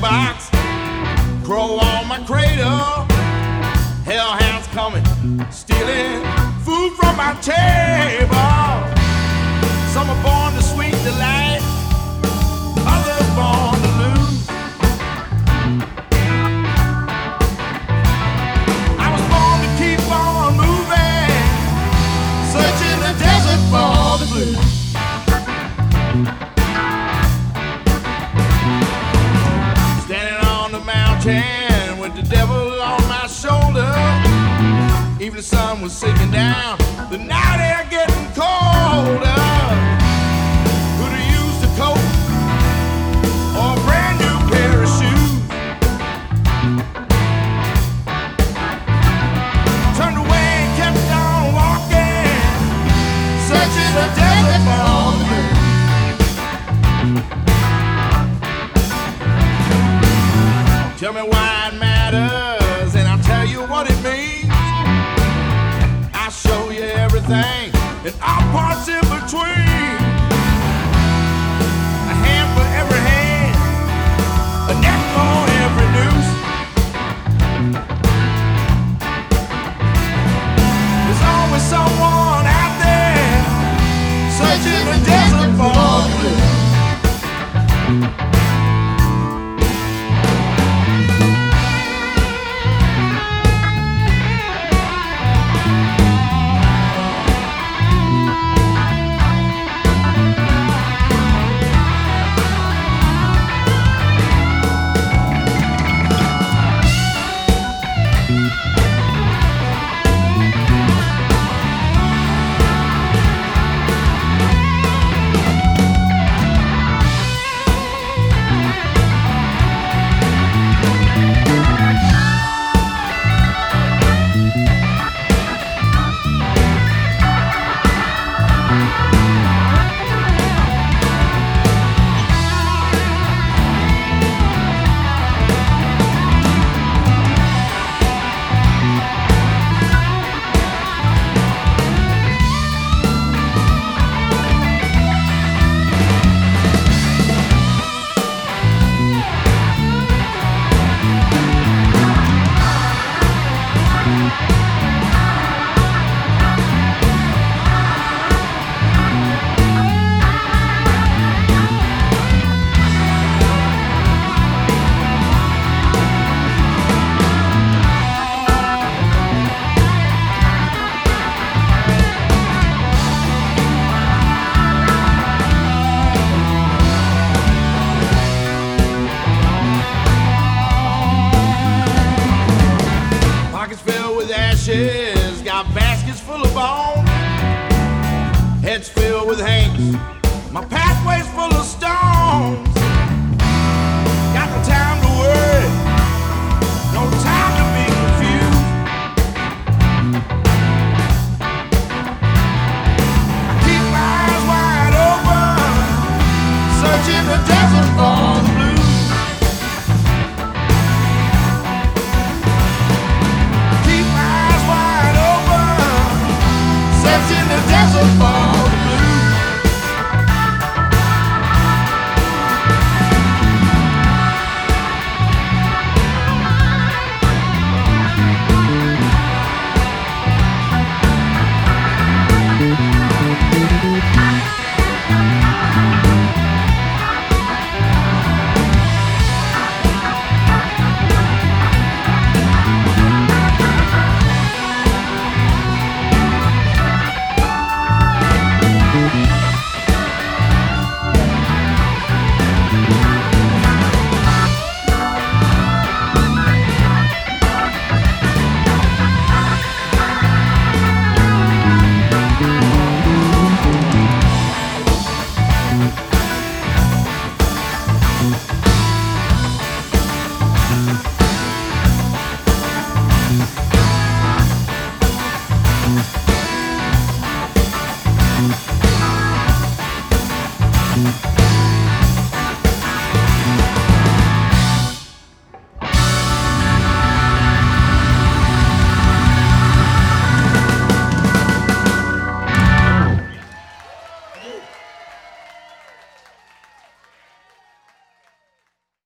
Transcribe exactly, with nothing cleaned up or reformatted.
box, crow on my cradle, hellhounds coming, stealing food from my table. Some are born to sweet delight, others born to lose. I was born to keep on moving, searching the desert for the blues. Standing on the mountain with the devil on my shoulder, even the sun was sinking down, the night air getting colder. Could have used a coat or a brand new pair of shoes. Turned away and kept on walking, searching the desert for the blues. Tell me why it matters, and I'll tell you what it means. I'll show you everything and all parts in between. A hand for every hand, a neck for every noose. There's always someone out there searching the desert for the blues. Got baskets full of bones, heads filled with hanks, my pathways full of stones. Got no time to worry, no time to be confused. I keep my eyes wide open, searching the desert for the blues. In the desert for